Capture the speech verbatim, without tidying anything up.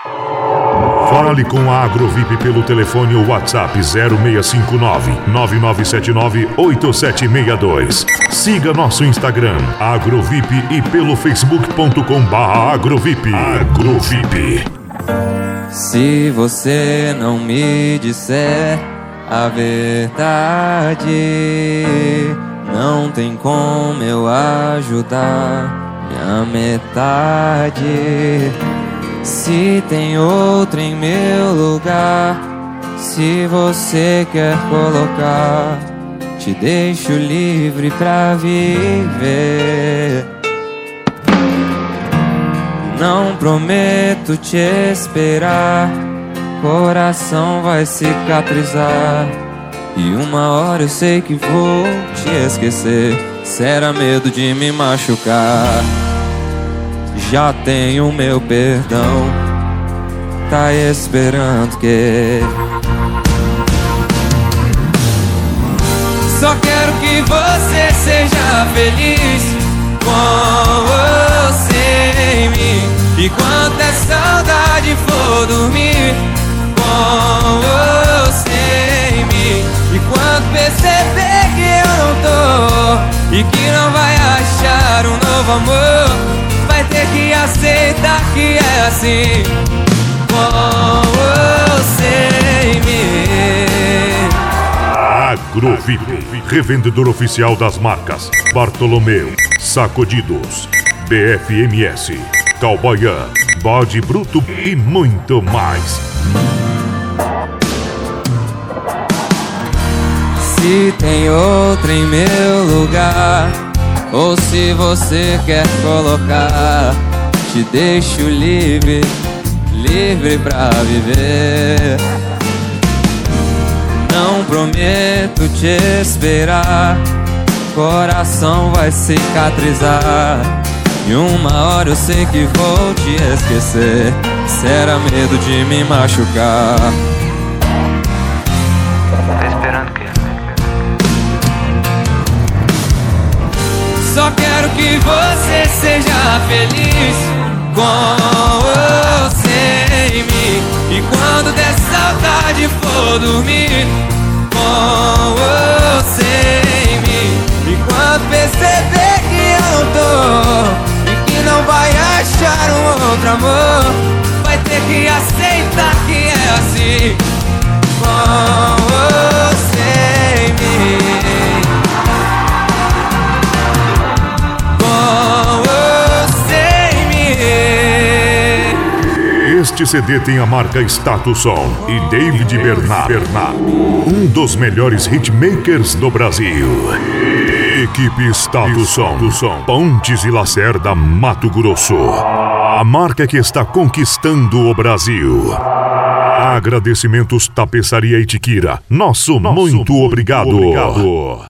Fale com a Agrovip pelo telefone ou WhatsApp zero seis cinco nove, nove nove sete nove, oito sete seis dois. Siga nosso Instagram, Agrovip, e pelo facebook ponto com barra Agrovip. Agrovip. Se você não me disser a verdade, não tem como eu ajudar minha metade. Se tem outro em meu lugar, se você quer colocar, te deixo livre pra viver. Não prometo te esperar, coração vai cicatrizar, e uma hora eu sei que vou te esquecer. Será medo de me machucar? Já tenho meu perdão, tá esperando que... Só quero que você seja feliz com você em mim. E quando a saudade for dormir com você em mim, e quando perceber que eu não tô e que não vai achar um novo amor, vai ter que aceitar que é assim com você em mim. Agrovip, revendedor oficial das marcas Bartolomeu, Sacudidos, B F M S, Cowboyan, Bode Bruto e muito mais. Se tem outro em meu lugar, ou se você quer colocar, te deixo livre, livre pra viver. Não prometo te esperar, coração vai cicatrizar, e uma hora eu sei que vou te esquecer. Será medo de me machucar? Tá esperando o quê? Só quero que você seja feliz com você em mim. E quando der saudade for dormir com você em mim, e quando perceber que eu não tô e que não vai achar um outro amor, vai ter que aceitar que é assim com você em mim. Este C D tem a marca Status Som e David Bernard, Bernard, um dos melhores hitmakers do Brasil. Equipe Status Som, Pontes e Lacerda, Mato Grosso. A marca que está conquistando o Brasil. Agradecimentos Tapeçaria Itiquira. Nosso, Nosso muito, muito obrigado. obrigado.